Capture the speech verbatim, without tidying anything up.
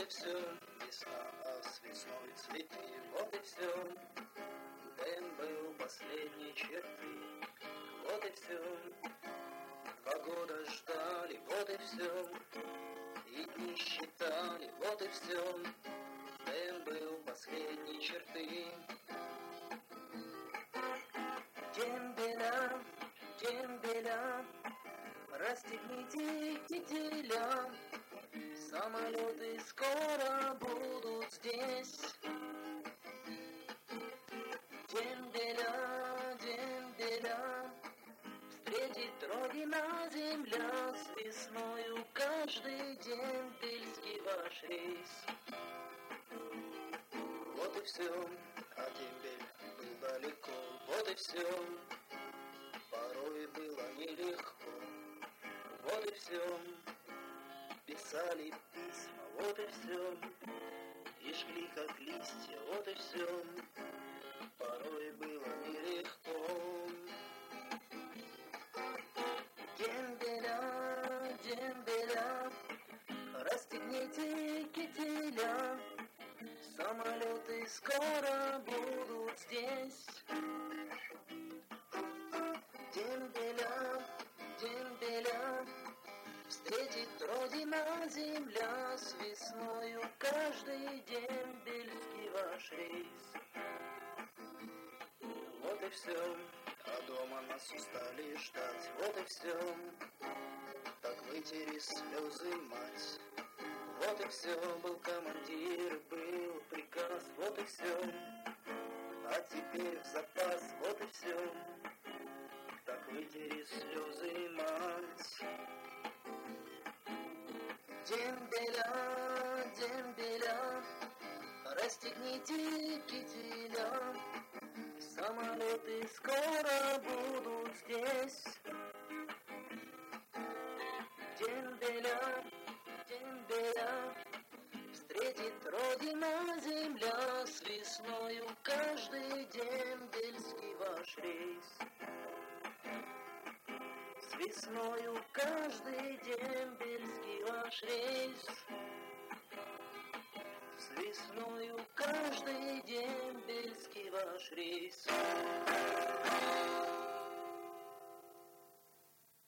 все, весна, а с весной цветы, вот и все. Дэн был последней черты, вот и все. Два года ждали, вот и все. И дни считали, вот и все. Дэн был последней черты. Дембеля, дембеля, расстегните кителя. Самолеты скоро будут здесь. Дембеля, дембеля, встретит Родина земля с весною каждый дембельский ваш рейс. Вот и все, а дембель был далеко, вот и все. Порой было нелегко, вот и все. Писали письма, вот и все. И жгли как листья, вот и все. Порой было нелегко. Дембеля, дембеля, расстегните кителя. Самолеты скоро будут здесь. Дембеля, дембеля, встретит Родина земля с весною каждый дембельский ваш рейс. Вот и все, а дома нас устали ждать, вот и все. Так вытери слезы, мать. Вот и все, был командир, был приказ, вот и все. А теперь в запас, вот и все. Так вытери слезы, мать. Дембеля, дембеля, расстегните кителя. Самолеты скоро будут здесь. Дембеля, дембеля, встретит Родина земля с весною каждый дембельский ваш рейс. С весною каждый дембельский ваш рейс. С весною каждый дембельский ваш рейс.